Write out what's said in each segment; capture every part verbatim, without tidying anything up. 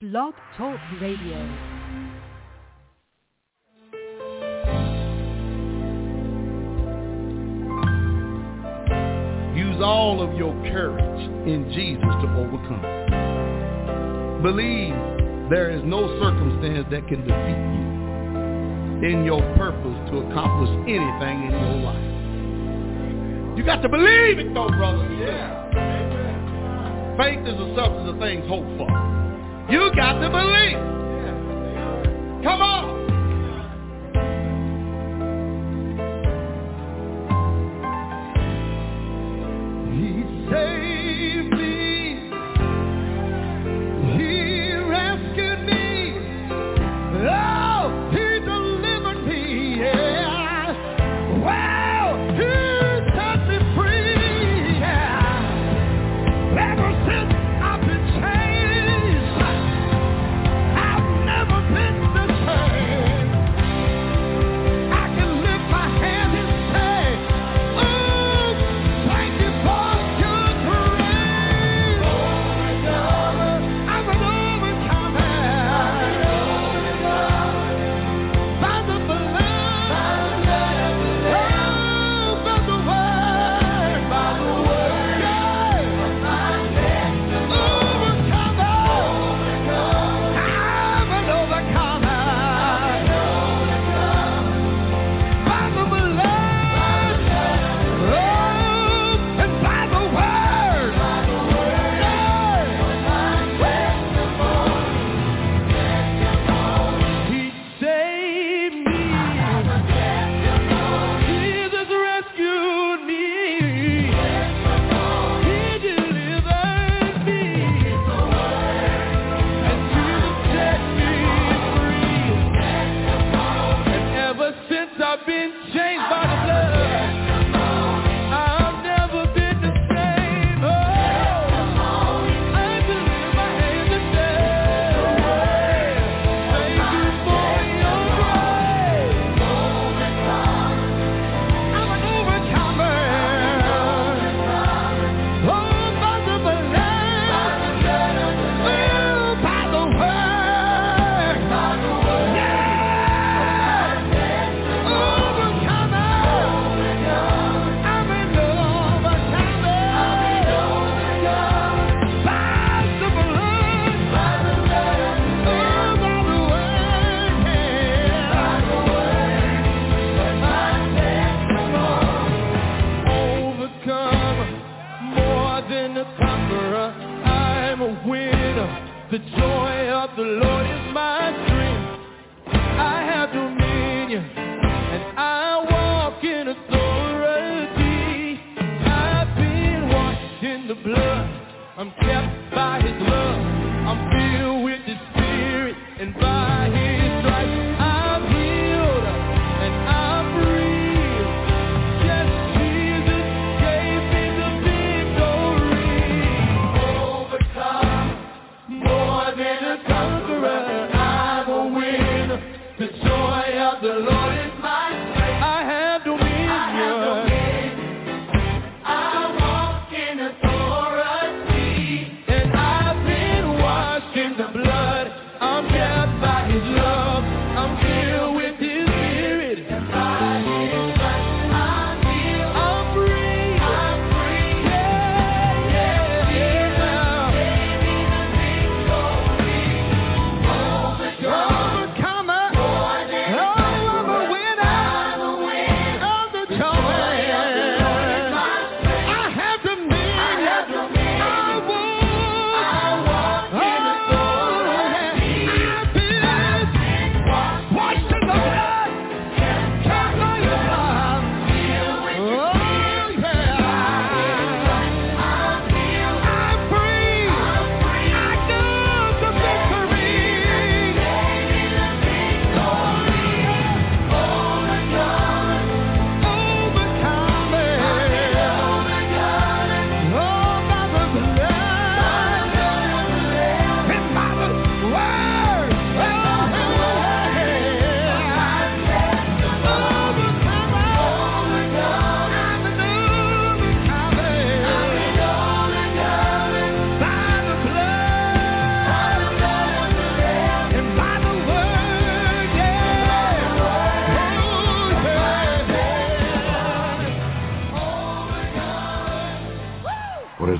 Blog Talk Radio. Use all of your courage in Jesus to overcome. Believe there is no circumstance that can defeat you in your purpose to accomplish anything in your life. You got to believe it though, brother. Yeah. Faith is the substance of things hoped for. You got to believe. Yeah. Come on.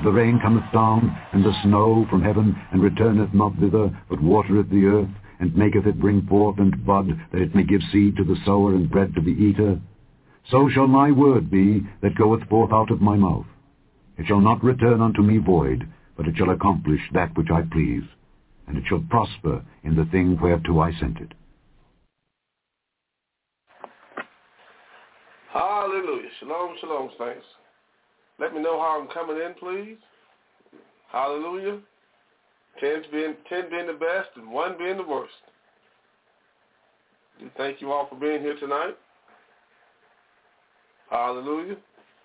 the rain cometh down, and the snow from heaven, and returneth not thither, but watereth the earth, and maketh it bring forth and bud, that it may give seed to the sower and bread to the eater, so shall my word be that goeth forth out of my mouth. It shall not return unto me void, but it shall accomplish that which I please, and it shall prosper in the thing whereto I sent it. Hallelujah. Shalom, shalom, saints. Let me know how I'm coming in, please. Hallelujah. Ten being, ten being the best and one being the worst. We thank you all for being here tonight. Hallelujah.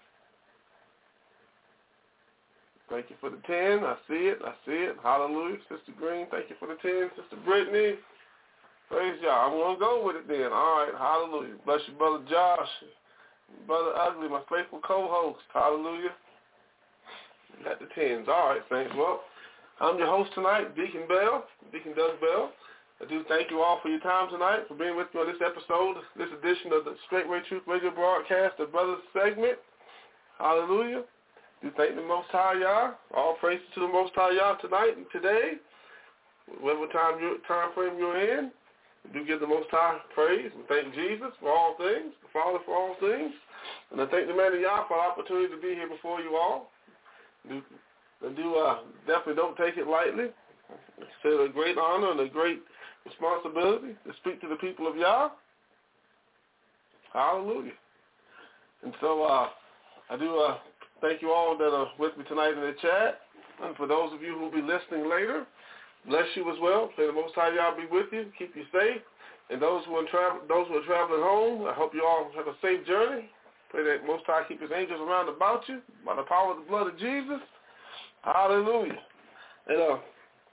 Thank you for the ten. I see it. I see it. Hallelujah. Sister Green, thank you for the ten. Sister Brittany, praise y'all. I'm going to go with it then. All right. Hallelujah. Bless you, Brother Josh. Brother Ugly, my faithful co-host. Hallelujah. You got the tens. All right, saints. Well, I'm your host tonight, Deacon Bell, Deacon Doug Bell. I do thank you all for your time tonight, for being with me on this episode, this edition of the Straightway Truth Radio broadcast, the Brothers segment. Hallelujah. Do thank the Most High Yah. All praises to the Most High Yah tonight and today, whatever time, you, time frame you're in. We do give the Most High praise. We thank Jesus for all things, the Father for all things. And I thank the man of Yah for the opportunity to be here before you all. Do, do uh, definitely don't take it lightly. It's a great honor and a great responsibility to speak to the people of Yah. Hallelujah. And so uh, I do uh, thank you all that are with me tonight in the chat. And for those of you who will be listening later, bless you as well. May the Most High Yah be with you, keep you safe. And those who are tra- those who are traveling home, I hope you all have a safe journey. Pray that Most High keep his angels around about you by the power of the blood of Jesus. Hallelujah. And uh,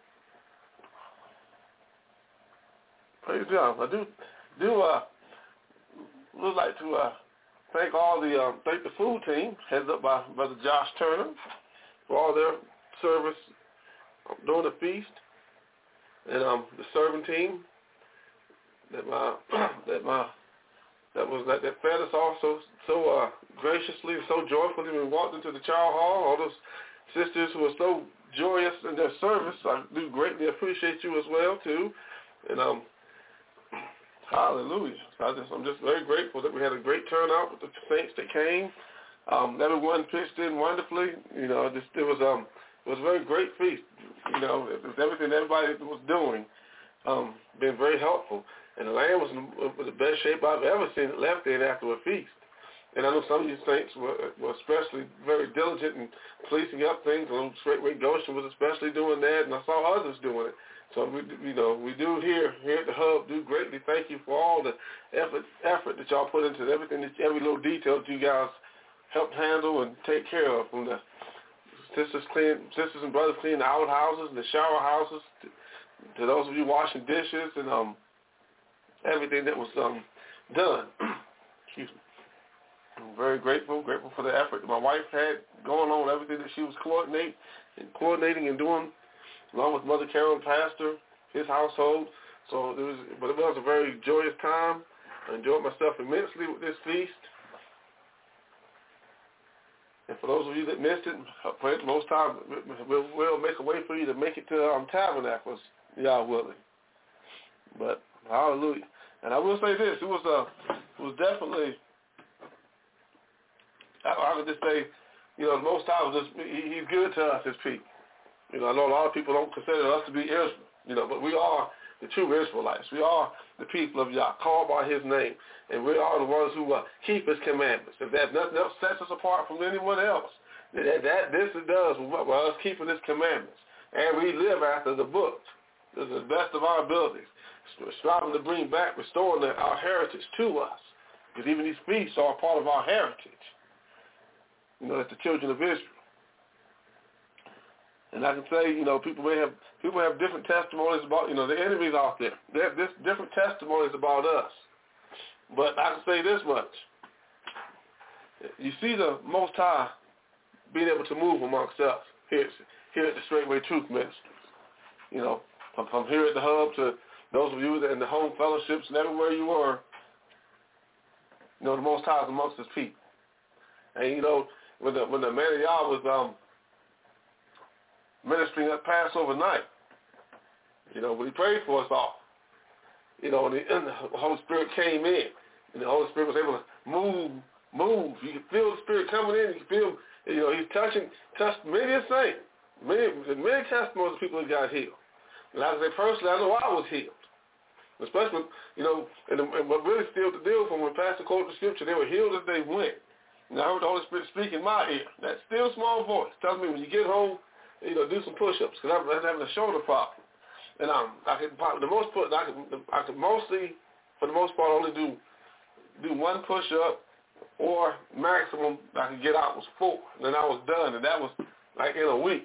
praise God. I do do uh would like to uh, thank all the um, thank the food team, headed up by Brother Josh Turner, for all their service during the feast. And um, the serving team that my that my that was that, that fed us all so so uh, graciously, so joyfully when we walked into the chow hall. All those sisters who are so joyous in their service, I do greatly appreciate you as well too. And um, hallelujah! So I just, I'm just very grateful that we had a great turnout with the saints that came. Um, everyone pitched in wonderfully. You know, just it was um it was a very great feast. You know, it was everything everybody was doing, um, been very helpful. And the land was in was the best shape I've ever seen it left in after a feast. And I know some of you saints were, were especially very diligent in policing up things. And Straightway Goshen was especially doing that, and I saw others doing it. So we, you know, we do here here at the Hub do greatly thank you for all the effort effort that y'all put into everything, that, every little detail that you guys helped handle and take care of, from the sisters clean, sisters and brothers cleaning the outhouses and the shower houses, to, to those of you washing dishes, and um everything that was um done. Excuse me. I'm very grateful, grateful for the effort that my wife had going on, everything that she was coordinating and coordinating and doing, along with Mother Carol, pastor, his household. So it was, but it was a very joyous time. I enjoyed myself immensely with this feast. And for those of you that missed it, I pray most time we'll, we'll make a way for you to make it to um, Tabernacles, y'all willing. But hallelujah. And I will say this: it was a, it was definitely. I, I would just say, you know, most times just, he, he's good to us as people. You know, I know a lot of people don't consider us to be Israel, you know, but we are the true Israelites. We are the people of Yah, called by his name, and we are the ones who uh, keep his commandments. If that nothing else sets us apart from anyone else, that, that this it does with us keeping his commandments. And we live after the book to the best of our abilities, striving to bring back, restoring the, our heritage to us. Because even these feasts are a part of our heritage. You know, as the children of Israel. And I can say, you know, people may have people have different testimonies about, you know, the enemies out there. They have this, different testimonies about us. But I can say this much. You see the Most High being able to move amongst us here, here at the Straightway Truth Ministries. You know, from, from here at the Hub to those of you that in the home fellowships and everywhere you are, you know, the Most High is amongst his people. And, you know, when the when the man of Yah was um ministering at Passover night. You know, when he prayed for us all. You know, and the, and the Holy Spirit came in, and the Holy Spirit was able to move, move. You can feel the Spirit coming in. You can feel, you know, he's touching, touched many a saint, many, many testimonies of people that got healed. And I can say personally, I know I was healed. Especially, you know, and, the, and what really sealed the deal from when Pastor quoted the scripture, they were healed as they went. And I heard the Holy Spirit speak in my ear. That still small voice tells me when you get home, you know, do some push-ups, because I was having a shoulder problem. And um, I could the most put I could I could mostly, for the most part, only do do one push-up, or maximum I could get out was four. And then I was done, and that was like in a week.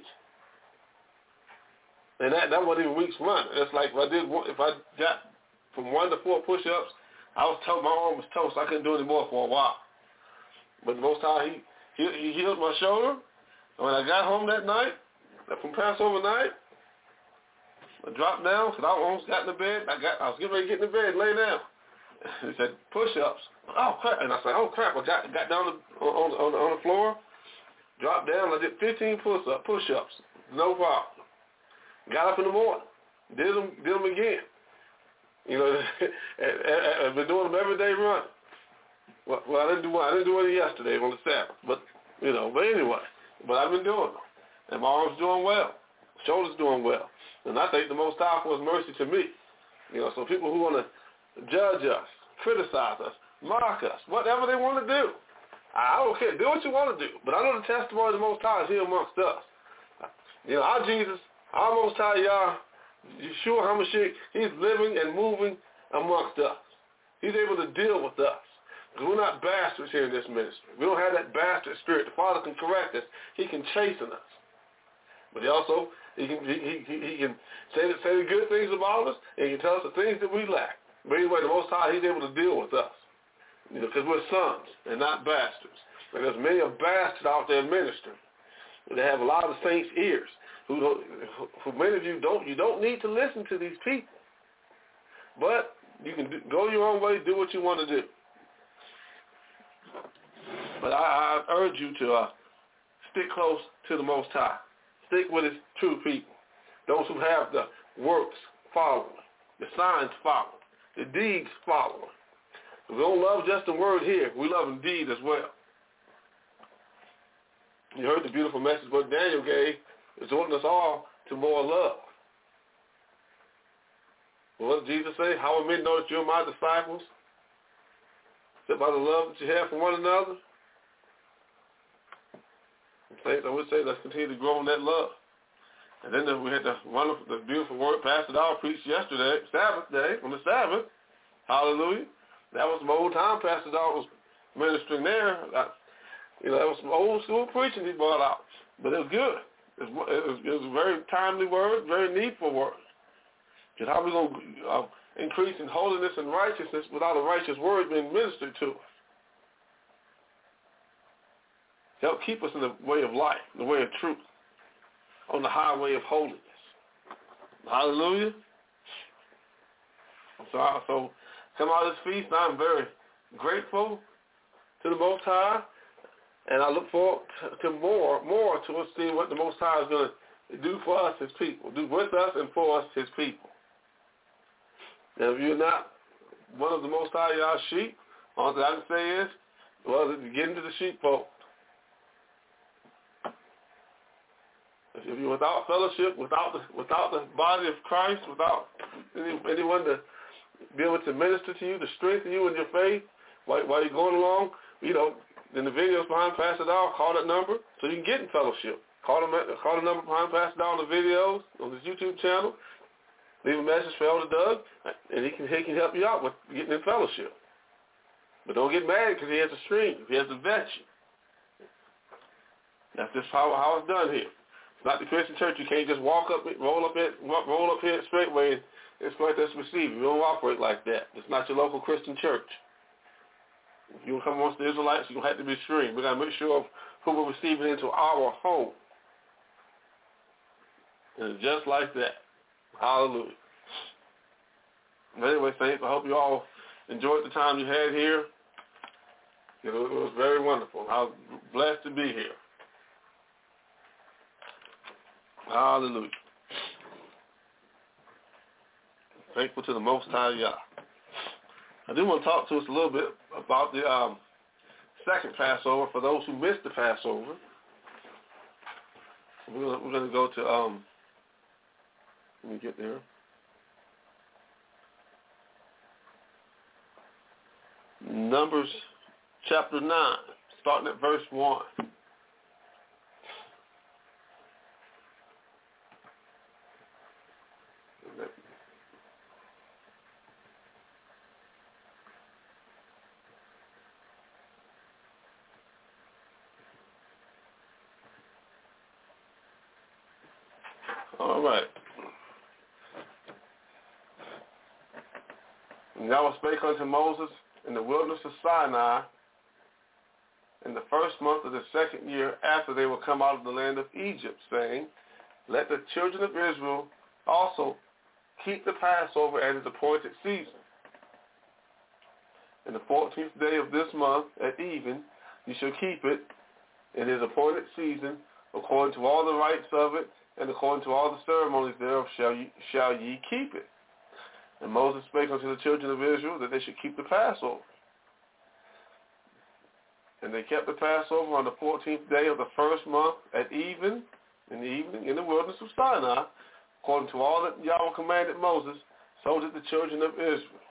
And that that wasn't even weeks run. It's like if I did if I got from one to four push-ups, I was told my arm was toast. I couldn't do any more for a while. But the Most High, he he, he healed my shoulder. And when I got home that night, from Passover night, I dropped down because I almost got in the bed. I got I was getting ready to get in the bed, lay down. He said push-ups. Oh crap! And I said, oh crap! I got got down on on on the floor, dropped down. I did fifteen push-ups. Push-ups, no problem. Got up in the morning, did them did them again. You know, I've been doing them every day running. Well, well, I didn't do one. I didn't do any yesterday on the Sabbath, but you know, but anyway, but I've been doing them, and my arm's doing well, shoulders doing well. And I thank the Most High for his mercy to me. You know, so people who want to judge us, criticize us, mock us, whatever they want to do, I don't care. Do what you want to do. But I know the testimony of the Most High is here amongst us. You know, our Jesus, our Most High Yah, Yeshua HaMashiach, he's living and moving amongst us. He's able to deal with us. Because we're not bastards here in this ministry. We don't have that bastard spirit. The Father can correct us. He can chasten us. But he also, he can he, he, he can say the, say the good things about us, and he can tell us the things that we lack. But anyway, the Most High, he's able to deal with us. You know, because we're sons and not bastards. And there's many a bastard out there ministering. They have a lot of the saints' ears. Who, don't, who many of you don't, you don't need to listen to these people. But you can do, go your own way, do what you want to do. But I, I urge you to uh, stick close to the Most High. Stick with his true people. Those who have the works following, the signs following, the deeds following. We don't love just the word here. We love in deed as well. You heard the beautiful message what Daniel gave, exhorting us all to more love. Well, what did Jesus say? How will men know that you're my disciples? Except by the love that you have for one another. Saints, I would say let's continue to grow in that love. And then we had the wonderful, the beautiful word Pastor Dow preached yesterday, Sabbath day, on the Sabbath. Hallelujah. That was some old time Pastor Dow was ministering there. I, you know, that was some old school preaching he brought out. But it was good. It was, it was, it was a very timely word, very needful word. Because how are we going to uh, increase in holiness and righteousness without a righteous word being ministered to us? Help keep us in the way of life, the way of truth, on the highway of holiness. Hallelujah. So, so come out of this feast, I'm very grateful to the Most High, and I look forward to more, more to us seeing what the Most High is going to do for us, his people, do with us and for us, his people. And if you're not one of the Most High Yah's sheep, all that I can say is, well, get into the sheepfold. If you're without fellowship, without the without the body of Christ, without any, anyone to be able to minister to you, to strengthen you in your faith while, while you're going along, you know, in the videos behind Pastor Dow, call that number so you can get in fellowship. Call the, call the number behind Pastor Dow on the videos, on his YouTube channel. Leave a message for Elder Doug, and he can, he can help you out with getting in fellowship. But don't get mad because he has to stream. He has to vet you. That's just how, how it's done here. It's not the Christian church. You can't just walk up, roll up it, roll up here straightway and expect us to receive you. We don't operate like that. It's not your local Christian church. If you want to come amongst the Israelites, you're going to have to be streamed. We've got to make sure of who we're receiving into our home. And just like that. Hallelujah. But anyway, saints, I hope you all enjoyed the time you had here. It was, it was very wonderful. I was blessed to be here. Hallelujah. Thankful to the Most High Yah. I do want to talk to us a little bit about the um, second Passover for those who missed the Passover. We're going we're to go to, um, let me get there. Numbers chapter nine, starting at verse one. All right. And Yahweh spake unto Moses in the wilderness of Sinai in the first month of the second year after they were come out of the land of Egypt, saying, let the children of Israel also keep the Passover at its appointed season. In the fourteenth day of this month at even, you shall keep it in his appointed season, according to all the rites of it, and according to all the ceremonies thereof shall ye, shall ye keep it. And Moses spake unto the children of Israel that they should keep the Passover. And they kept the Passover on the fourteenth day of the first month at even, in the evening, in the wilderness of Sinai, according to all that Yahweh commanded Moses, so did the children of Israel.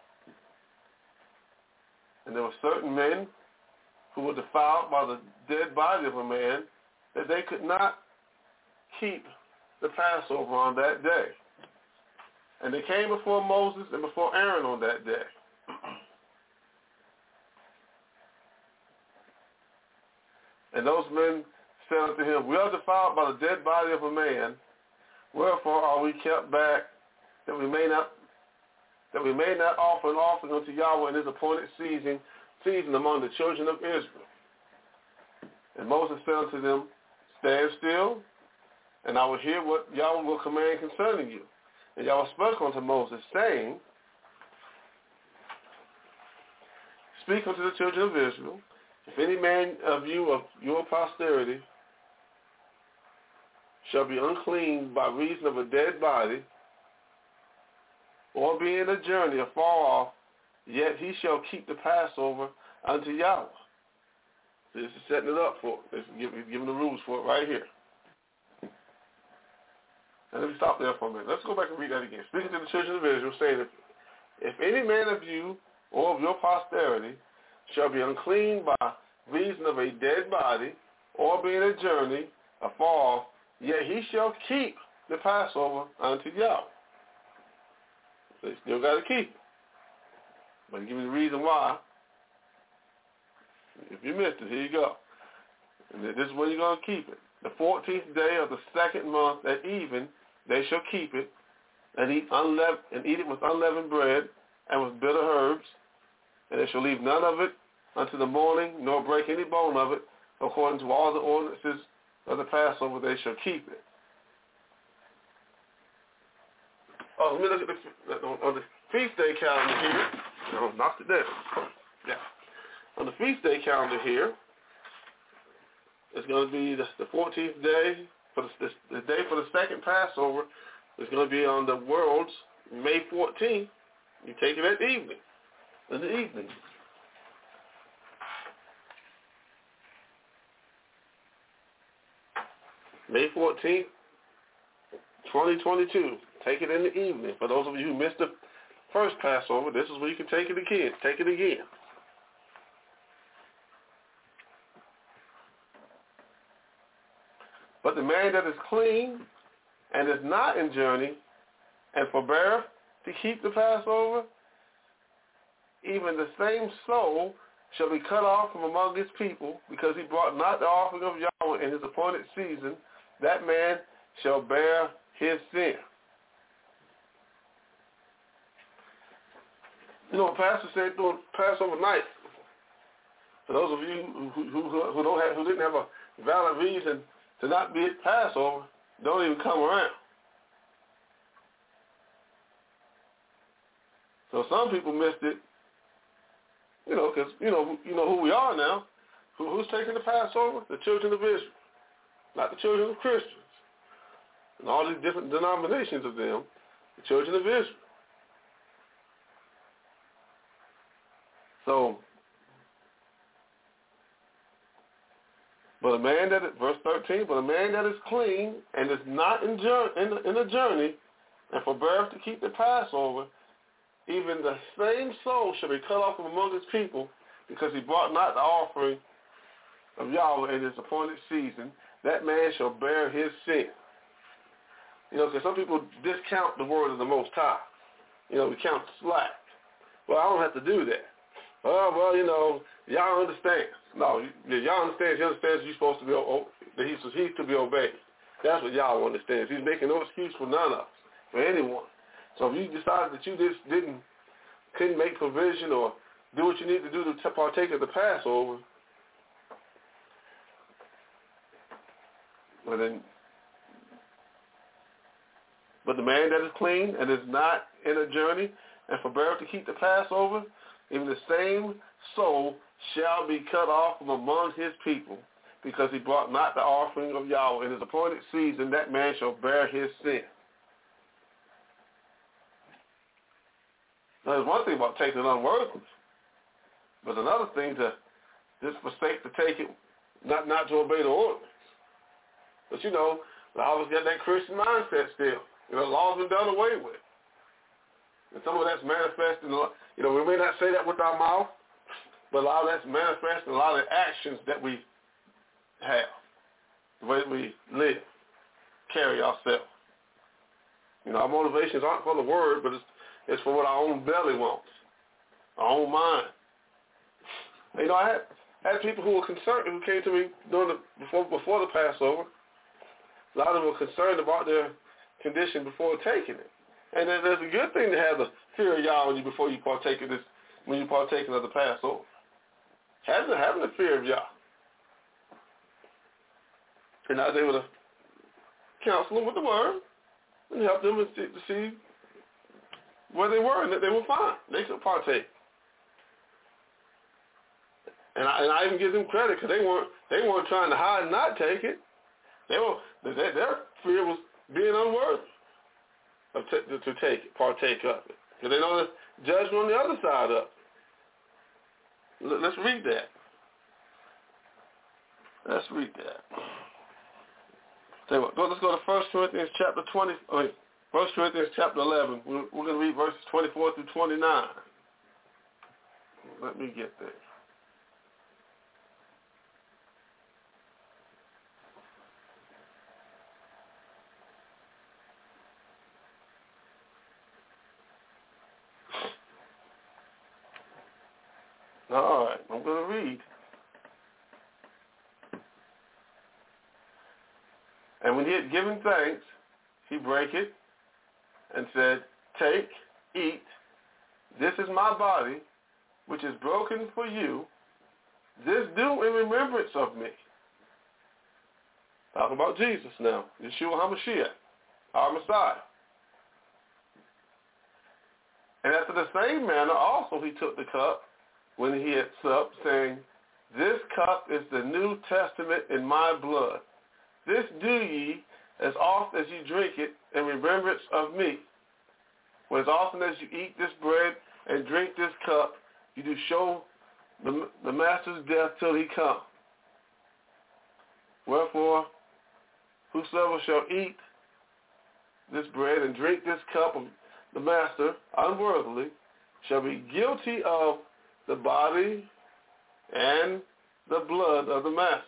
And there were certain men who were defiled by the dead body of a man, that they could not keep the Passover on that day. And they came before Moses and before Aaron on that day. And those men said unto him, we are defiled by the dead body of a man, wherefore are we kept back, that we may not that we may not offer an offering unto Yahweh in his appointed season, season among the children of Israel. And Moses said unto them, stand still, and I will hear what Yahweh will command concerning you. And Yahweh spoke unto Moses, saying, speak unto the children of Israel, if any man of you of your posterity shall be unclean by reason of a dead body, or be in a journey afar off, yet he shall keep the Passover unto Yahweh. This is setting it up for it. He's giving the rules for it right here. Now let me stop there for a minute. Let's go back and read that again. Speaking to the children of Israel, saying, if, if any man of you or of your posterity shall be unclean by reason of a dead body, or be in a journey afar off, yet he shall keep the Passover unto Yahweh. So you still got to keep it. But I'll give you the reason why. If you missed it, here you go. And this is where you're going to keep it. The fourteenth day of the second month at even, they shall keep it, and eat, unleavened, and eat it with unleavened bread and with bitter herbs, and they shall leave none of it unto the morning, nor break any bone of it. According to all the ordinances of the Passover, they shall keep it. Oh, let me look at the, on, on the feast day calendar here. No, knocked it down. Yeah. On the feast day calendar here, it's going to be the, the fourteenth day, for the, the, the day for the second Passover. It's going to be on the world's May fourteenth. You take it at the evening, in the evening. May fourteenth, twenty twenty-two. Take it in the evening. For those of you who missed the first Passover, this is where you can take it again. Take it again. But the man that is clean and is not in journey and forbeareth to keep the Passover, even the same soul shall be cut off from among his people, because he brought not the offering of Yahweh in his appointed season. That man shall bear his sin. You know, Pastor said during Passover night, for those of you who, who, who, don't have, who didn't have a valid reason to not be at Passover, don't even come around. So some people missed it, you know, because, you know, you know who we are now. Who, who's taking the Passover? The children of Israel, not the children of Christians. and all these different denominations of them, the children of Israel. So, but a man that, is, verse thirteen, but a man that is clean and is not in, jour- in, in a journey, and forbeareth to keep the Passover, even the same soul shall be cut off from among his people, because he brought not the offering of Yahweh in his appointed season. That man shall bear his sin. You know, because some people discount the word of the Most High. You know, we count slack. Well, I don't have to do that. Oh, well, you know, Yah understands. No, Yah understands. He understands you're supposed to be, that he's, he's to be obeyed. That's what Yah understands. He's making no excuse for none of us, for anyone. So if you decided that you just didn't, couldn't make provision or do what you need to do to partake of the Passover, well then, but the man that is clean and is not in a journey and forbeareth to keep the Passover, even the same soul shall be cut off from among his people, because he brought not the offering of Yahweh in his appointed season. That man shall bear his sin. Now, there's one thing about taking it unworthily, but another thing to just forsake to take it, not not to obey the ordinance. But you know, I always got that Christian mindset still. You know, the law's been done away with. And some of that's manifesting, you know, we may not say that with our mouth, but a lot of that's manifesting a lot of the actions that we have, the way we live, carry ourselves. You know, our motivations aren't for the word, but it's, it's for what our own belly wants, our own mind. You know, I had, had people who were concerned, who came to me during the, before, before the Passover. A lot of them were concerned about their condition before taking it. And then there's a good thing to have the fear of Yah on you before you partake of this, when you partake of the Passover. Having, having the fear of Yah. And I was able to counsel them with the word and help them to see, to see where they were and that they were fine. They could partake. And I, and I even give them credit because they weren't they weren't trying to hide and not take it. They were their, their fear was being unworthy of t- to, to take it, partake of it, because they know there's judgment on the other side of it. L- let's read that. Let's read that. Tell you what, go, let's go to First Corinthians chapter twenty. I mean, First Corinthians chapter eleven. We're, we're going to read verses twenty-four through twenty-nine. Let me get there. All right, I'm going to read. And when he had given thanks, he brake it and said, "Take, eat, this is my body, which is broken for you. This do in remembrance of me." Talking about Jesus now, Yeshua HaMashiach, our Messiah. And after the same manner also he took the cup when he had supped, saying, "This cup is the New Testament in my blood. This do ye as oft as ye drink it in remembrance of me. For as often as you eat this bread and drink this cup, you do show the, the Master's death till he come. Wherefore, whosoever shall eat this bread and drink this cup of the Master unworthily shall be guilty of the body and the blood of the Master.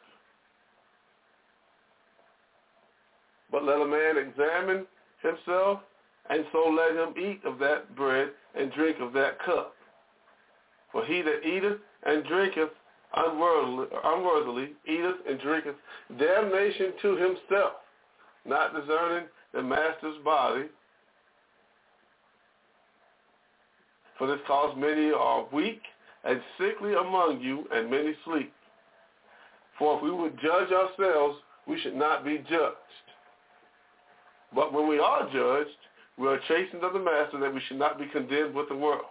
But let a man examine himself, and so let him eat of that bread and drink of that cup. For he that eateth and drinketh unworthily, unworthily eateth and drinketh damnation to himself, not discerning the Master's body. For this cause many are weak and sickly among you, and many sleep. For if we would judge ourselves, we should not be judged. But when we are judged, we are chastened of the Master, that we should not be condemned with the world.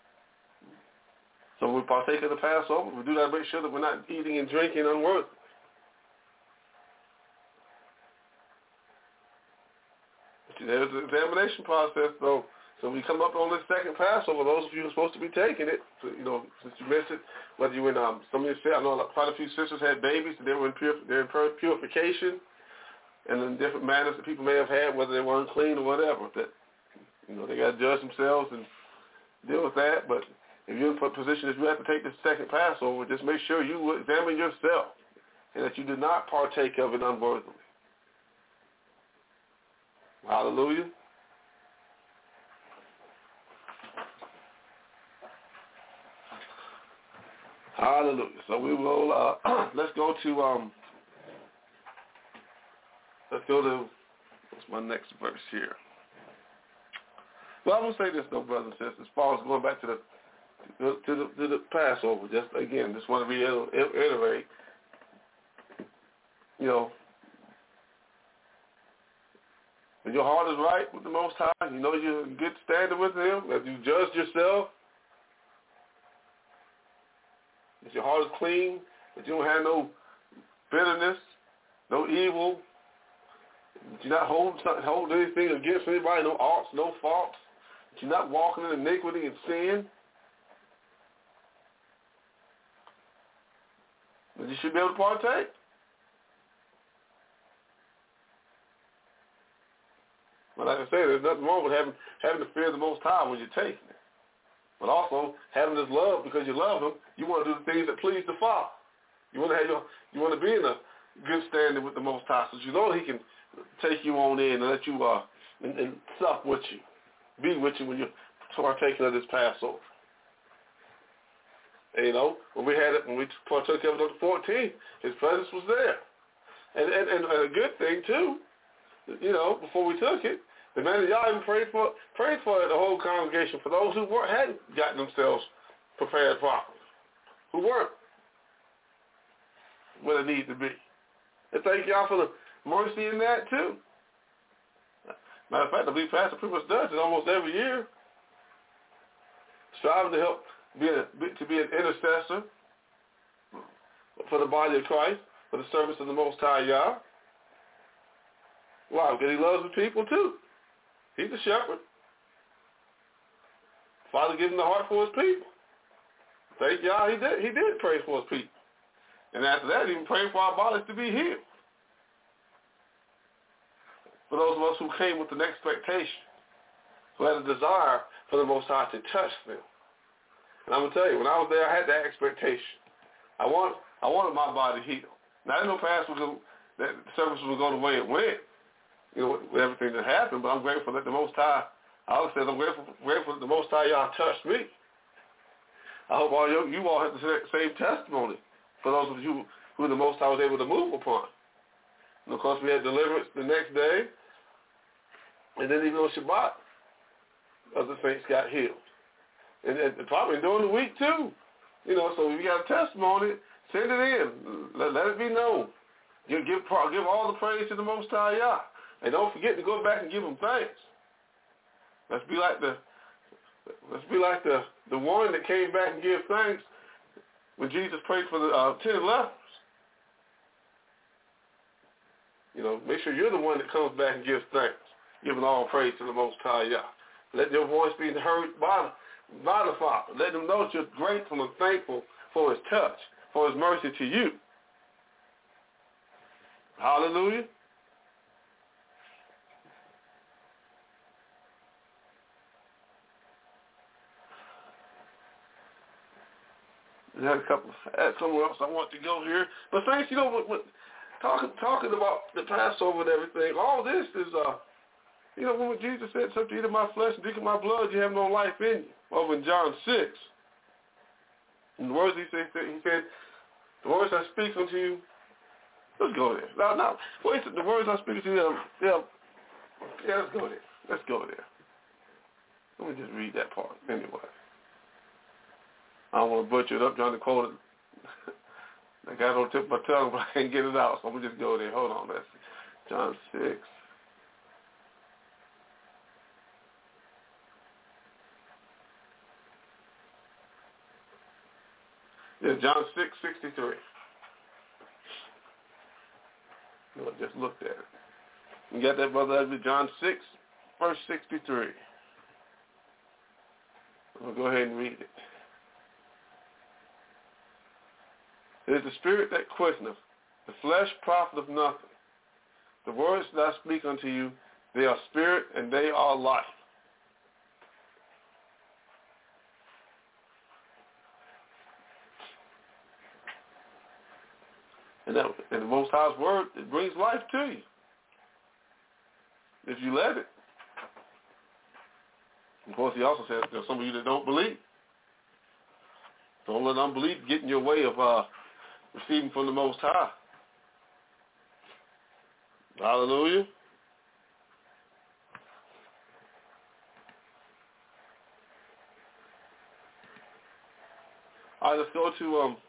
So when we partake of the Passover, we do that to make sure that we're not eating and drinking unworthily. there's an examination process, though. So we come up on this second Passover. Those of you who are supposed to be taking it, so, you know, since you missed it, whether you in um, some of you said, I know quite a few sisters had babies, and they were in pure, they're in purification, and in different manners that people may have had, whether they were unclean or whatever. That you know, they got to judge themselves and deal with that. But if you're in a position that you have to take this second Passover, just make sure you examine yourself and that you do not partake of it unworthily. Hallelujah. Hallelujah. So we will, uh, let's go to, um, let's go to, what's my next verse here? Well, I'm going to say this, though, brothers and sisters, as far as going back to the, to the, to the Passover, just, again, just want to reiterate, you know, when your heart is right with the Most High, you know you're in good standing with Him, that you judge yourself, that your heart is clean, that you don't have no bitterness, no evil, that you're not holding hold anything against anybody, no arts, no faults, that you're not walking in iniquity and sin, then you should be able to partake. But like I say, there's nothing wrong with having having to fear the Most High when you're taking it. But also having this love because you love Him, you want to do the things that please the Father. You want to have your, you want to be in a good standing with the Most High, so you know He can take you on in and let you uh and, and sup with you, be with you when you're partaking of this Passover. And, you know, when we had it, when we partook of it on the fourteenth, His presence was there, and and, and a good thing too. You know, before we took it, the man of y'all even prayed for prayed for the whole congregation, for those who weren't hadn't gotten themselves prepared properly, who weren't where they need to be. And thank y'all for the mercy in that too. Matter of fact, I believe Pastor pretty much does it almost every year, striving to help be, a, be to be an intercessor for the body of Christ, for the service of the Most High Yah. Why? Because He loves the people too. He's the shepherd. Father gives Him the heart for His people. Thank y'all, He did. He did pray for His people. And after that, He even prayed for our bodies to be healed. For those of us who came with an expectation, who had a desire for the Most High to touch them. And I'm going to tell you, when I was there, I had that expectation. I want, I wanted my body healed. Now, I didn't know Pastor was, that the service was going the way it went, you know, with everything that happened, but I'm grateful that the Most High, I always say I'm grateful, grateful that the Most High y'all touched me. I hope all you, you all have the same testimony for those of you who the Most High was able to move upon. And of course, we had deliverance the next day, and then even on Shabbat, other saints got healed. And, and probably during the week too. You know, so if you got a testimony, send it in. Let, let it be known. You give give all the praise to the Most High Yah. And don't forget to go back and give Him thanks. Let's be like the let's be like the, the one that came back and gave thanks when Jesus prayed for the uh, ten lepers. You know, make sure you're the one that comes back and gives thanks, giving all praise to the Most High Yah. Let your voice be heard by, by the Father. Let them know that you're grateful and thankful for His touch, for His mercy to you. Hallelujah. I had a couple. I had somewhere else I want to go here, but thanks, you know, what, what, talking talking about the Passover and everything. All this is, uh, you know, when Jesus said, "Except you eat of my flesh and drink of my blood, you have no life in you." Over in John six, and the words He said, He said, "The words I speak unto you." Let's go there. Now, now, wait. The words I speak to you, um, yeah, yeah. Let's go there. Let's go there. Let me just read that part anyway. I don't want to butcher it up trying to quote it. I got it on the tip of my tongue, but I can't get it out, so I'm going to just go there. Hold on. That's John six. Yeah, John six sixty-three. I just looked at it. You got that, brother? That'd be John six verse sixty-three. I'll go ahead and read it. It is the spirit that quickeneth, the flesh profiteth nothing. The words that I speak unto you, they are spirit and they are life. And, that, and the Most High's word, it brings life to you if you let it. Of course, he also says there's some of you that don't believe. Don't let unbelief get in your way of uh, receiving from the Most High. Hallelujah. All right, let's go to um.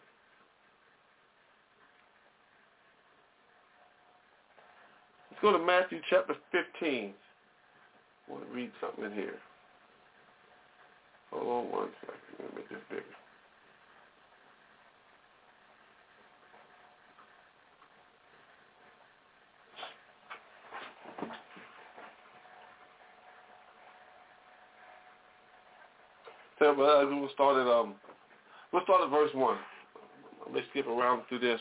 Let's go to Matthew chapter fifteen. I want to read something in here. Hold on one second. Let me make this bigger. So, uh, we'll start at um, we'll start at verse one. Let's skip around through this,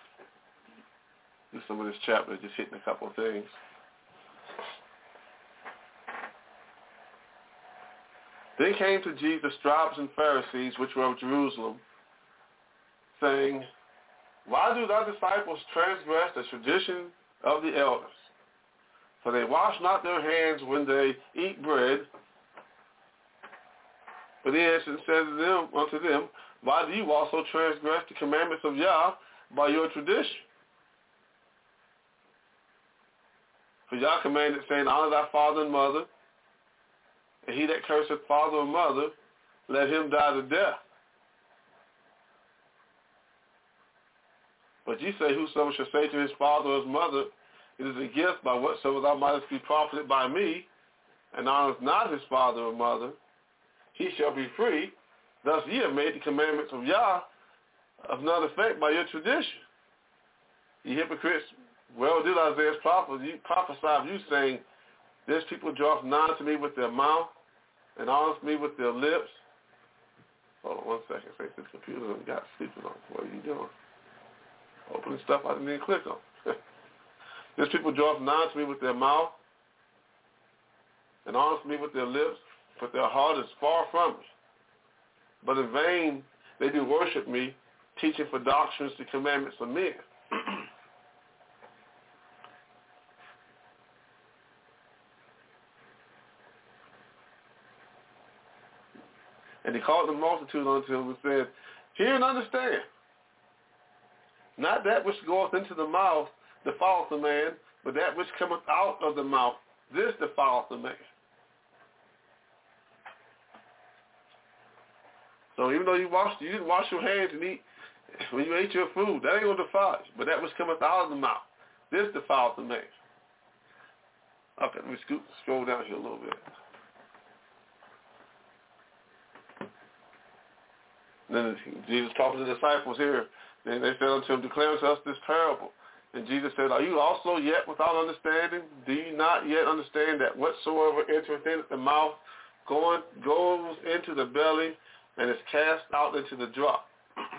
do some of this chapter, just hitting a couple of things. Then came to Jesus scribes and Pharisees, which were of Jerusalem, saying, Why do thy disciples transgress the tradition of the elders? For they wash not their hands when they eat bread. But he answered and said to them, unto them, Why do you also transgress the commandments of Yah by your tradition? For Yah commanded, saying, Honor thy father and mother, and he that curseth father or mother, let him die to death. But ye say, Whosoever shall say to his father or his mother, It is a gift by whatsoever thou mightest be profited by me, and honoreth not his father or mother, he shall be free. Thus ye have made the commandments of Yah of none effect by your tradition. Ye hypocrites, well did Isaiah prophesy of you, saying, This people draweth nigh to me with their mouth, and honors me with their lips. Hold on one second. Say, this computer done got sleeping on. What are you doing? Opening stuff I didn't even click on. This people draweth nigh to me with their mouth, and honors me with their lips, but their heart is far from me. But in vain they do worship me, teaching for doctrines the commandments of men. And he called the multitude unto him and said, Hear and understand. Not that which goeth into the mouth defileth the man, but that which cometh out of the mouth, this defileth the man. So even though you washed, you didn't wash your hands and eat when you ate your food, that ain't gonna defile you. But that which cometh out of the mouth, this defileth the man. Okay, let me scoot, scroll down here a little bit. Then Jesus talking to the disciples here. Then they said unto him, Declare unto us this parable. And Jesus said, Are you also yet without understanding? Do you not yet understand that whatsoever entereth in the mouth going, goes into the belly and is cast out into the drop?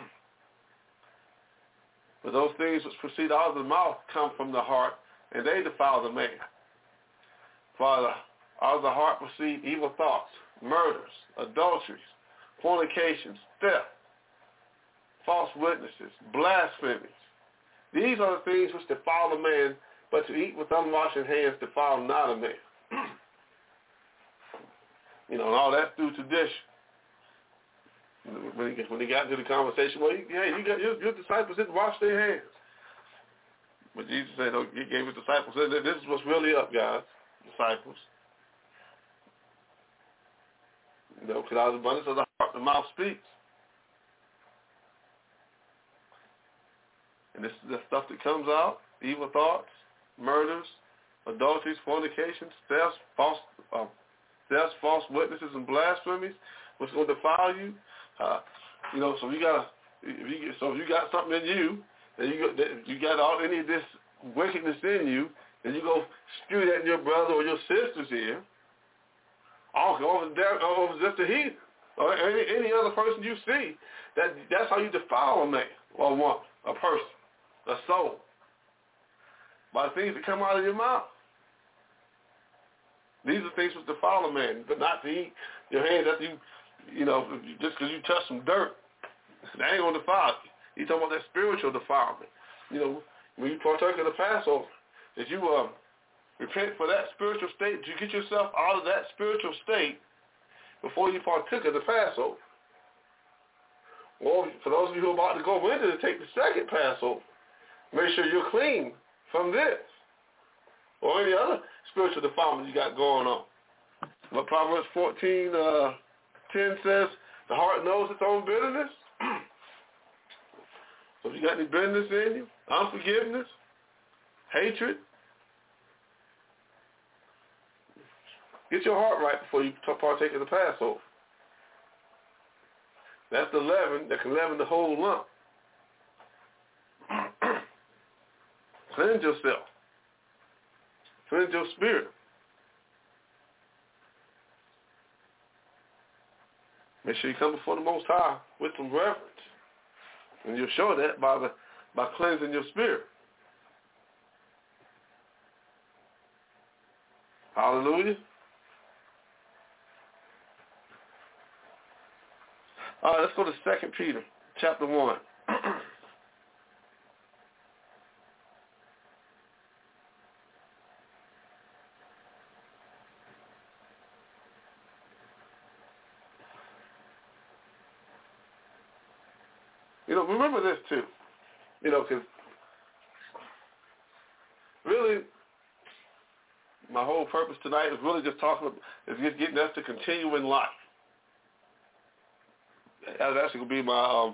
But those things which proceed out of the mouth come from the heart, and they defile the man. For out of the heart proceed evil thoughts, murders, adulteries, fornications, theft, false witnesses, blasphemies. These are the things which defile a man, but to eat with unwashed hands defile not a man. You know, and all that through tradition. When he, when he got into the conversation, well, hey, you got, your, your disciples didn't wash their hands. But Jesus said, oh, he gave his disciples, said, this is what's really up, guys, disciples. You know, because out of the abundance of the heart, the mouth speaks. And this is the stuff that comes out, evil thoughts, murders, adulteries, fornications, thefts, false, uh, thefts, false witnesses, and blasphemies, what's going to defile you. Uh, you know, so you got if you so if you got something in you, and you got you got all any of this wickedness in you, and you go spew that in your brother or your sister's ear, Or, or, or just a heathen, or any, any other person you see. That That's how you defile a man or a woman, a person, a soul. By the things that come out of your mouth. These are things that defile a man, but not to eat your hands after you, you know, just because you touch some dirt. That ain't going to defile you. He's talking about that spiritual defilement. You know, when you partake of the Passover, that you um, repent for that spiritual state, you get yourself out of that spiritual state before you partook of the Passover. Well, for those of you who are about to go into to take the second Passover, make sure you're clean from this or any other spiritual defilement you got going on. What Proverbs fourteen uh, ten says, the heart knows its own bitterness. So if you got any bitterness in you, unforgiveness, hatred, get your heart right before you partake of the Passover. That's the leaven that can leaven the whole lump. Cleanse yourself. Cleanse your spirit. Make sure you come before the Most High with some reverence. And you'll show that by the by cleansing your spirit. Hallelujah. All right, let's go to Second Peter, chapter one. You know, remember this too. You know, because really, my whole purpose tonight is really just talking, is just getting us to continue in life. That's actually going to be my um,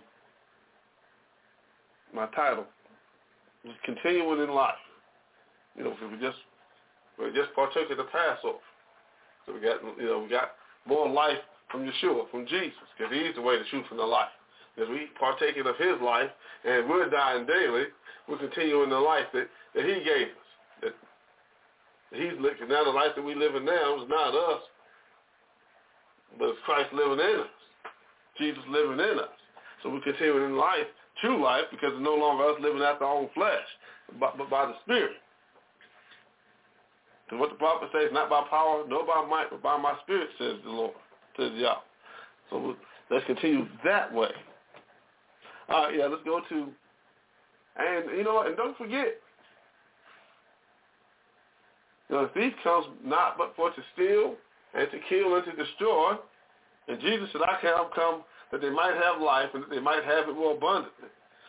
my title. Just continuing in life. You know, because we just we just partook of the Passover, so we got you know we got more life from Yeshua, from Jesus, because He's the way, the truth, and the life. As we partaking of His life, and we're dying daily, we're continuing the life that, that He gave us. That He's living now. The life that we live in now is not us, but it's Christ living in us. Jesus living in us. So we're continuing in life, true life, because it's no longer us living after our own flesh, but, but by the Spirit. Because what the prophet says, not by power, nor by might, but by my Spirit, says the Lord, says Yah. So let's continue that way. All right, yeah, let's go to, and you know what, and don't forget, you know, the thief comes not but for to steal and to kill and to destroy. And Jesus said, I have come that they might have life and that they might have it more abundantly.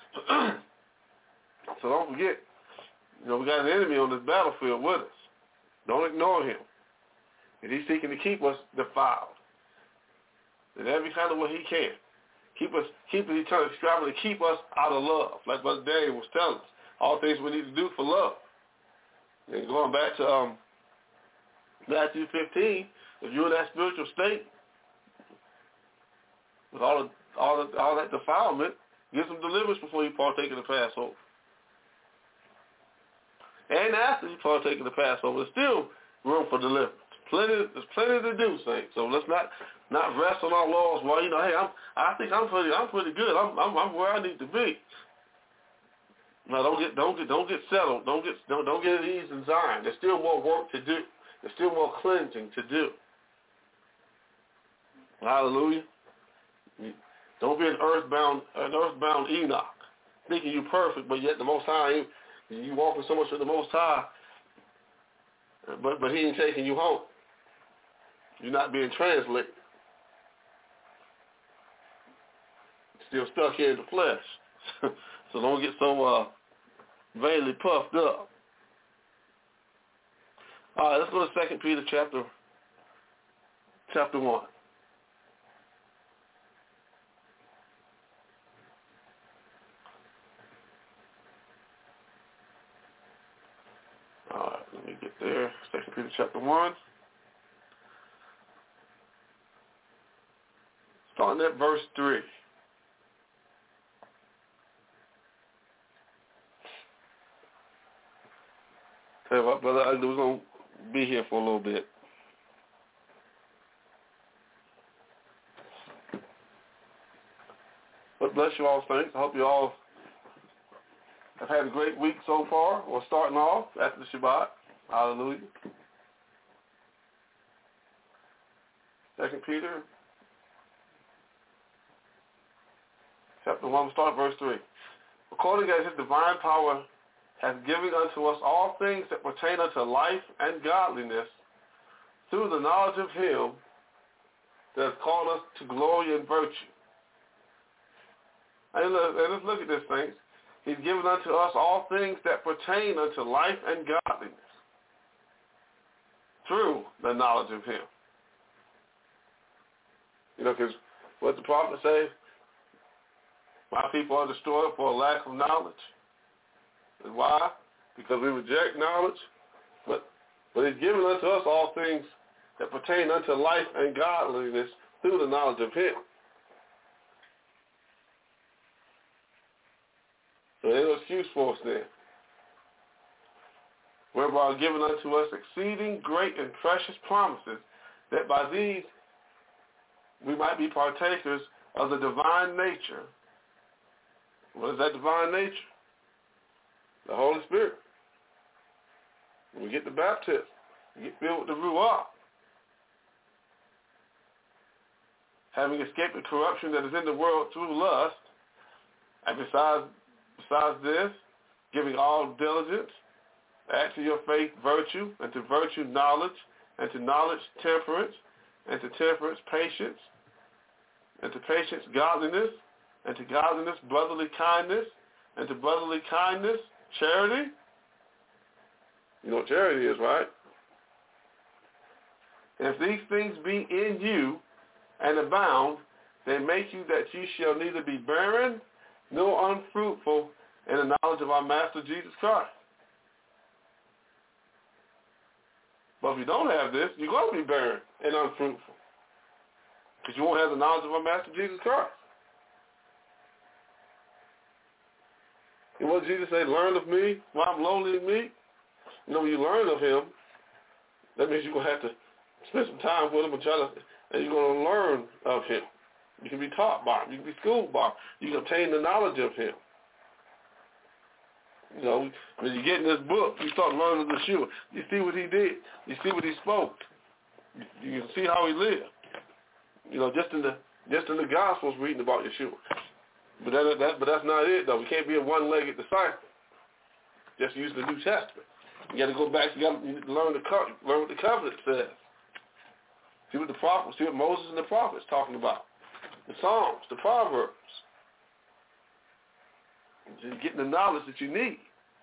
So don't forget, you know, we got an enemy on this battlefield with us. Don't ignore him. And he's seeking to keep us defiled in every kind of way he can. Keep us, keep us eternally striving to keep us out of love, like Brother Daniel was telling us. All things we need to do for love. And going back to um, Matthew fifteen, if you're in that spiritual state, with all the, all the, all that defilement, get some deliverance before you partake of the Passover. And after you partake of the Passover, there's still room for deliverance. Plenty, there's plenty to do, saints. So let's not not rest on our laurels. Well, you know, hey, I'm, I think I'm pretty, I'm pretty good. I'm, I'm, I'm where I need to be. No, don't get, don't get, don't get settled. Don't get, don't, don't get at ease in Zion. There's still more work to do. There's still more cleansing to do. Hallelujah. Don't be an earthbound, an earthbound Enoch, thinking you're perfect, but yet the Most High, you, you walking so much with the Most High, but but He ain't taking you home. You're not being translated. Still stuck here in the flesh. So don't get so uh, vainly puffed up. All right, let's go to Second Peter chapter chapter one. All right, let me get there. Second Peter chapter one. Starting at verse three. Tell you what, brother, we're going to be here for a little bit. God bless you all, saints. I hope you all have had a great week so far, or starting off after the Shabbat. Hallelujah. Second Peter, chapter one, start verse three. According as his divine power has given unto us all things that pertain unto life and godliness, through the knowledge of him that has called us to glory and virtue. And look, and let's look at this, saints. He's given unto us all things that pertain unto life and godliness, through the knowledge of him. You know, because what the prophet say? My people are destroyed for a lack of knowledge. And why? Because we reject knowledge. But but he's given unto us all things that pertain unto life and godliness through the knowledge of him. So there's no excuse for us then. Whereby are given unto us exceeding great and precious promises, that by these we might be partakers of the divine nature. What is that divine nature? The Holy Spirit. When we get the baptism, we get filled with the Ruach. Having escaped the corruption that is in the world through lust, and besides, besides this, giving all diligence, add to your faith virtue, and to virtue knowledge, and to knowledge temperance, and to temperance patience, and to patience godliness, and to godliness brotherly kindness, and to brotherly kindness charity. You know what charity is, right? And if these things be in you and abound, they make you that ye shall neither be barren nor unfruitful in the knowledge of our Master Jesus Christ. But if you don't have this, you're going to be barren and unfruitful, because you won't have the knowledge of our Master Jesus Christ. And what did Jesus say? Learn of me, while I'm lowly and meek. You know, when you learn of him, that means you're going to have to spend some time with him and try to, and you're going to learn of him. You can be taught by him. You can be schooled by him. You can obtain the knowledge of him. You know, when you get in this book, you start learning the Yeshua. You see what he did. You see what he spoke. You, you can see how he lived. You know, just in the just in the Gospels reading about Yeshua. But that, that but that's not it though. We can't be a one-legged disciple. Just using the New Testament. You got to go back. You got to learn the learn what the covenant says. See what the prophets, see what Moses and the prophets talking about. The Psalms, the Proverbs. Just getting the knowledge that you need.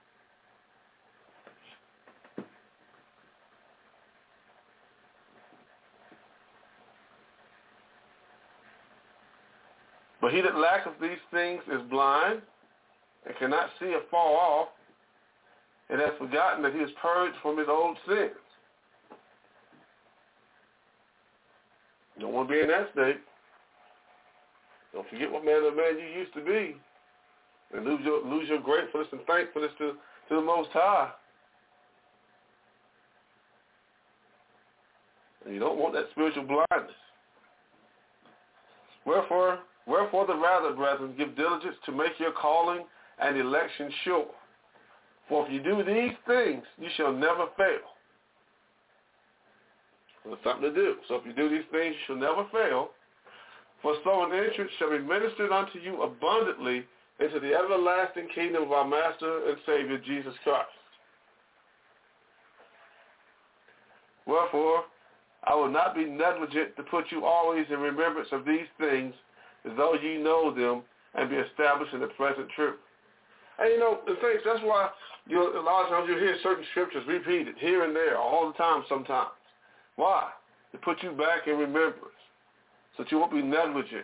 But he that lacketh these things is blind and cannot see afar off, and has forgotten that he is purged from his old sins. You don't want to be in that state. Don't forget what man of man you used to be, and lose your lose your gratefulness and thankfulness to, to the Most High. And you don't want that spiritual blindness. Wherefore, wherefore the rather, brethren, give diligence to make your calling and election sure. For if you do these things, you shall never fail. There's something to do. So if you do these things, you shall never fail. For so an entrance shall be ministered unto you abundantly into the everlasting kingdom of our Master and Savior, Jesus Christ. Wherefore, I will not be negligent to put you always in remembrance of these things, as though ye know them, and be established in the present truth. And you know, the things, that's why you know, a lot of times you hear certain scriptures repeated here and there all the time sometimes. Why? To put you back in remembrance, so that you won't be negligent.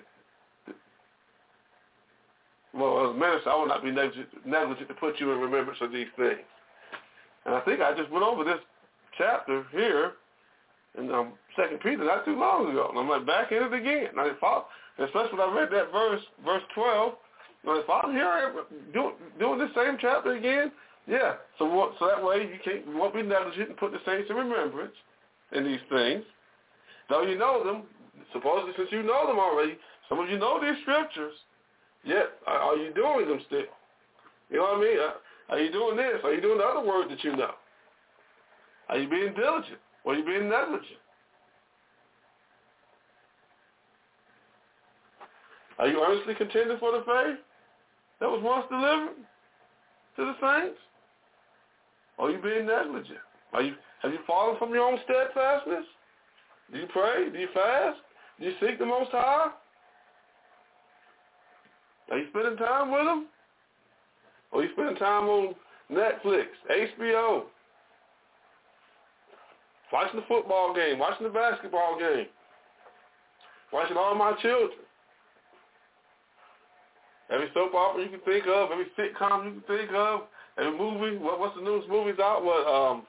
Well, as a minister, I will not be negligent, negligent to put you in remembrance of these things. And I think I just went over this chapter here in um, Second Peter not too long ago. And I'm like, back in it again. And I thought, especially when I read that verse, verse twelve, and I thought, here I am doing, doing this same chapter again. Yeah, so what, so that way you, can't, you won't be negligent and put the saints in remembrance in these things. Though you know them, supposedly since you know them already, some of you know these scriptures, Yet, are, are you doing them still? You know what I mean? Are you doing this? Are you doing the other words that you know? Are you being diligent? Or are you being negligent? Are you earnestly contending for the faith that was once delivered to the saints? Or are you being negligent? Are you, have you fallen from your own steadfastness? Do you pray? Do you fast? Do you seek the Most High? Are you spending time with Him? Or are you spending time on Netflix, H B O, watching the football game, watching the basketball game, watching All My Children? Every soap opera you can think of, every sitcom you can think of, every movie. What, what's the newest movies out? What? Um,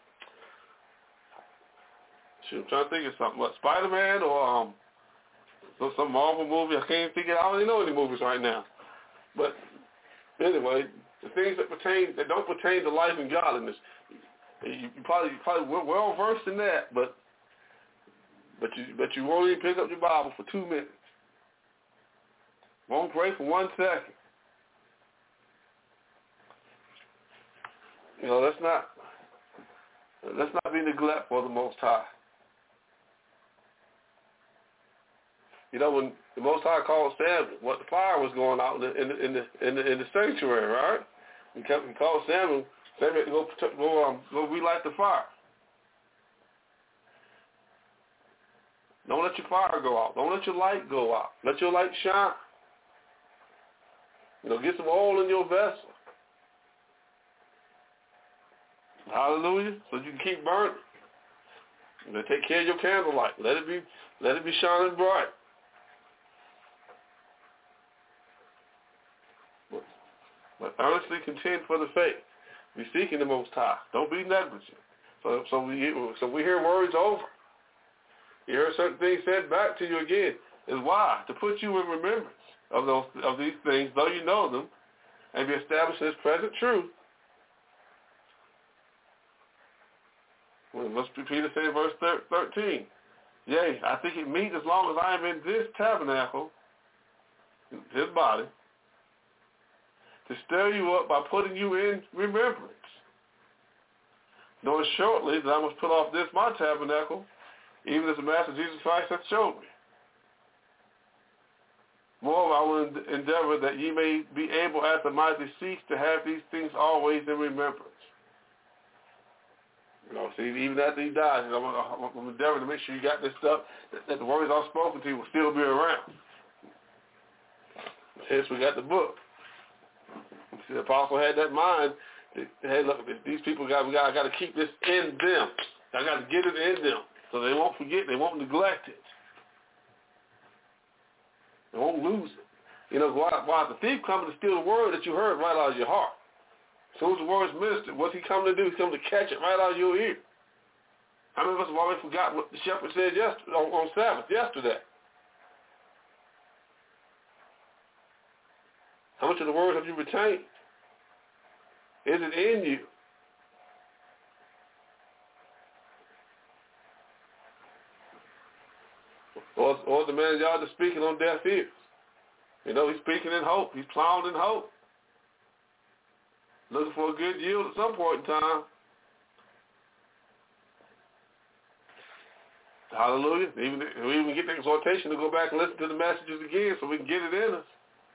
shoot, I'm trying to think of something. What? Spider-Man or um, some, some Marvel movie? I can't figure it out. I don't even know any movies right now. But anyway, the things that pertain that don't pertain to life and godliness, you, you probably you probably well versed in that, but but you but you won't even pick up your Bible for two minutes. Won't pray for one second. You know, let's not let's not be neglectful of the Most High. You know, when the Most High called Samuel, what the fire was going out in the in the in the in the, in the sanctuary, right? He kept he called Samuel. Samuel to go go um go relight the fire. Don't let your fire go out. Don't let your light go out. Let your light shine. You know, get some oil in your vessel. Hallelujah. So you can keep burning. You know, take care of your candlelight. Let it be let it be shining bright. But, but earnestly contend for the faith. Be seeking the Most High. Don't be negligent. So so we so we hear words over. You hear certain things said back to you again. Is why? To put you in remembrance of those of these things, though you know them, and be established in His present truth. Well, what's Peter say in verse thirteen? Yea, I think it meet as long as I am in this tabernacle, His body, to stir you up by putting you in remembrance, knowing shortly that I must put off this my tabernacle, even as the Master Jesus Christ hath showed me. Moreover, I will endeavor that ye may be able after my decease to have these things always in remembrance. You know, see, even after he dies, I'm, I'm, I'm endeavoring to make sure you got this stuff, that, that the words I've spoken to you will still be around. Hence, we got the book. See, the apostle had that mind. Hey, look, these people got we got I got to keep this in them. I got to get it in them so they won't forget, they won't neglect it. They won't lose it. You know, why, why the thief coming to steal the word that you heard right out of your heart. As soon as the word's ministered, what's he coming to do? He's coming to catch it right out of your ear. How many of us have already forgot what the shepherd said yesterday, on, on Sabbath, yesterday? How much of the word have you retained? Is it in you? Or, or the man y'all just speaking on deaf ears? You know, he's speaking in hope. He's plowing in hope. Looking for a good yield at some point in time. Hallelujah. Even we even get the exhortation to go back and listen to the messages again so we can get it in us.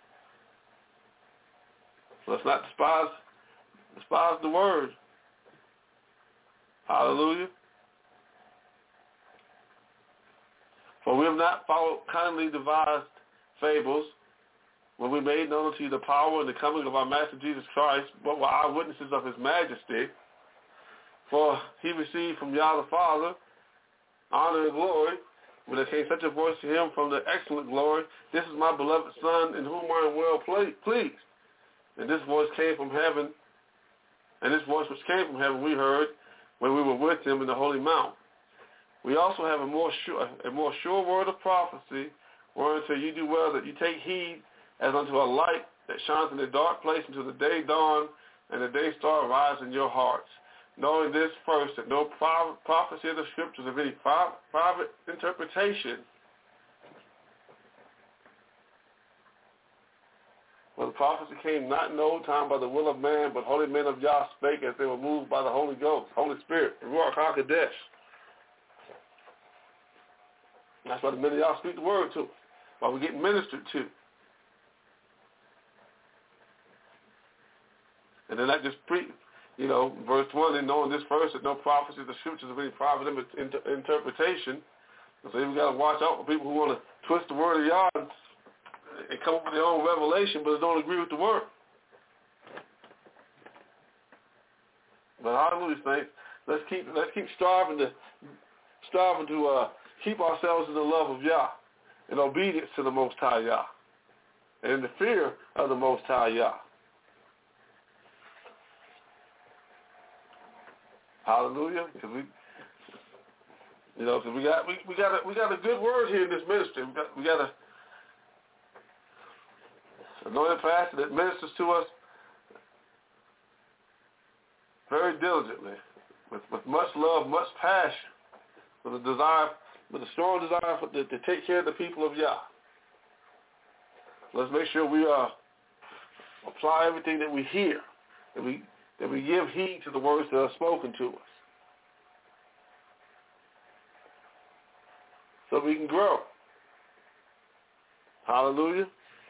Let's not despise despise the word. Hallelujah. For we have not followed kindly devised fables when we made known to you the power and the coming of our Master Jesus Christ, but were eyewitnesses of His majesty. For He received from Yah the Father honor and glory, when there came such a voice to Him from the excellent glory, this is my beloved Son, in whom I am well pleased. And this voice came from heaven, and this voice which came from heaven we heard when we were with Him in the holy mount. We also have a more sure, a more sure word of prophecy, whereunto you do well that you take heed as unto a light that shines in a dark place until the day dawn and the day star rise in your hearts. Knowing this first, that no prophecy of the Scriptures of any private interpretation For the prophecy came not in the old time by the will of man, but holy men of Yah spake as they were moved by the Holy Ghost, Holy Spirit, Ruach HaKodesh. That's why the men of Yah speak the word to, why we get ministered to. And then that just pre, you know, verse twenty, knowing this verse that no prophecy of the scriptures of any private inter- interpretation. So we got to watch out for people who want to twist the word of Yah and, and come up with their own revelation, but they don't agree with the word. But hallelujah, saints. Let's keep let's keep striving to striving to uh, keep ourselves in the love of Yah, in obedience to the Most High Yah, and in the fear of the Most High Yah. Hallelujah, because we, you know, because we got we, we got a, we got a good word here in this ministry. We got we got a anointed pastor that ministers to us very diligently, with, with much love, much passion, with a desire, with a strong desire for, to, to take care of the people of Yah. Let's make sure we uh, apply everything that we hear, that we that we give heed to the words that are spoken to us, so we can grow. Hallelujah.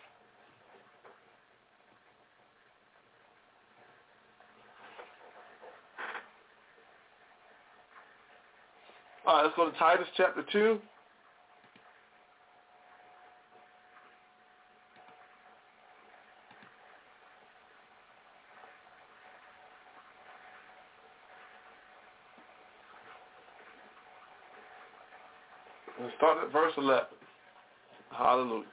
All right, let's go to Titus chapter two. We'll start at verse eleven. Hallelujah.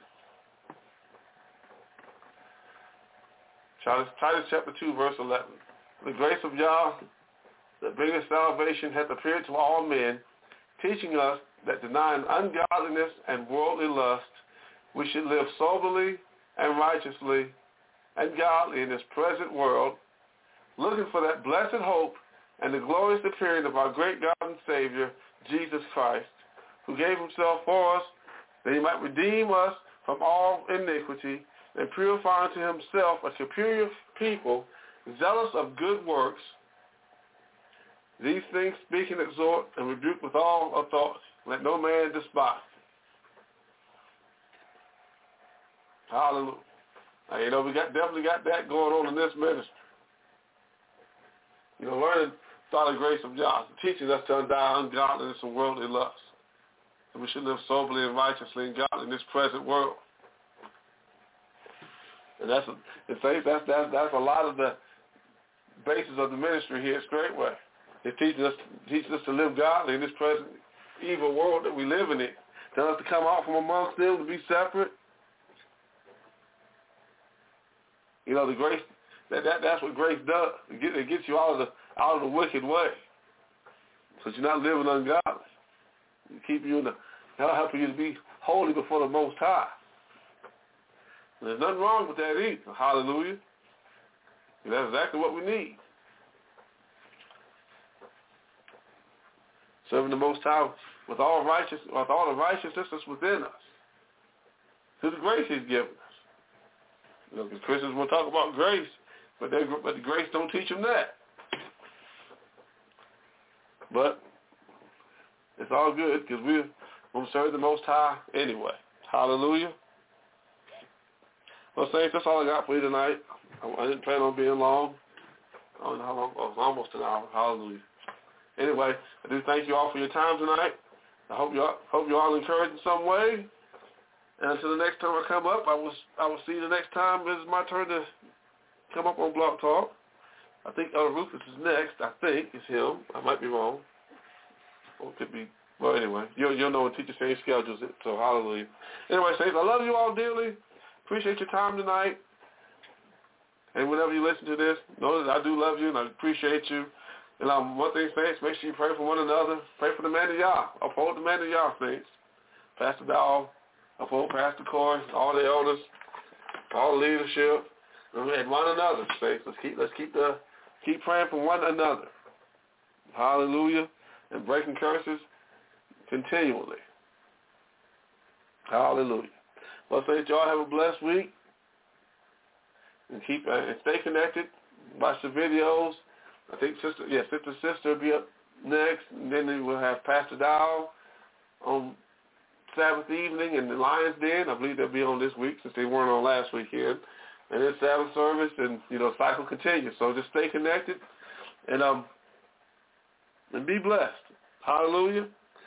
Titus, Titus chapter two, verse eleven. The grace of Yah that bringeth salvation hath appeared to all men, teaching us that denying ungodliness and worldly lust, we should live soberly and righteously and godly in this present world, looking for that blessed hope and the glorious appearing of our great God and Savior, Jesus Christ, who gave himself for us, that he might redeem us from all iniquity and purify unto himself a superior people, zealous of good works. These things speak and exhort and rebuke with all authority. Let no man despise. Hallelujah. Now, you know, we got definitely got that going on in this ministry. You know, learning solid grace of Yah, teaching us to undie ungodliness and worldly lust. And we should live soberly and righteously and godly in this present world. And that's a, in faith, that's that's that's a lot of the basis of the ministry here at Straightway. It teaches us teaches us to live godly in this present evil world that we live in. It tells us to come out from amongst them, to be separate. You know, the grace that, that that's what grace does. It, get, it gets you out of the out of the wicked way, so you're not living ungodly. It keep you in the that'll help you to be holy before the Most High. And there's nothing wrong with that either. Hallelujah. And that's exactly what we need. Serving the Most High with all righteous, with all the righteousness that's within us, through the grace He's given us. You know, because Christians will talk about grace, but they, but the grace don't teach them that. But it's all good because we're going to serve the Most High anyway. Hallelujah. Well, Saints, that's all I got for you tonight. I, I didn't plan on being long. I don't know how long. Oh, almost an hour. Hallelujah. Anyway, I do thank you all for your time tonight. I hope you all, hope you all encouraged in some way. And until the next time I come up, I will I will see you the next time. It's my turn to come up on Block Talk. I think uh, Rufus is next. I think it's him. I might be wrong. Or it could be. Well, anyway, you'll, you'll know when Teacher Shane schedules it. So hallelujah. Anyway, Saints, I love you all dearly. Appreciate your time tonight. And whenever you listen to this, know that I do love you and I appreciate you. And um, one thing, Saints, make sure you pray for one another. Pray for the man of Yah. Uphold the man of Yah, Saints. Pastor Dowell, uphold Pastor Corey, all the elders, all the leadership, and one another, Saints. Let's keep let's keep the keep praying for one another. Hallelujah. And breaking curses continually. Hallelujah. Well, Saints, y'all have a blessed week. and keep uh, and stay connected. Watch the videos. I think sister, yeah, sister, sister will be up next, and then we'll have Pastor Dow on Sabbath evening in the Lions Den. I believe they'll be on this week since they weren't on last weekend. And then Sabbath service, and you know, cycle continues. So just stay connected, and um, and be blessed. Hallelujah.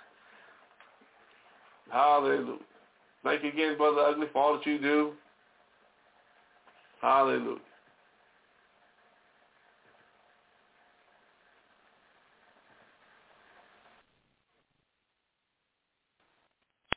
Hallelujah. Thank you again, Brother Ugly, for all that you do. Hallelujah.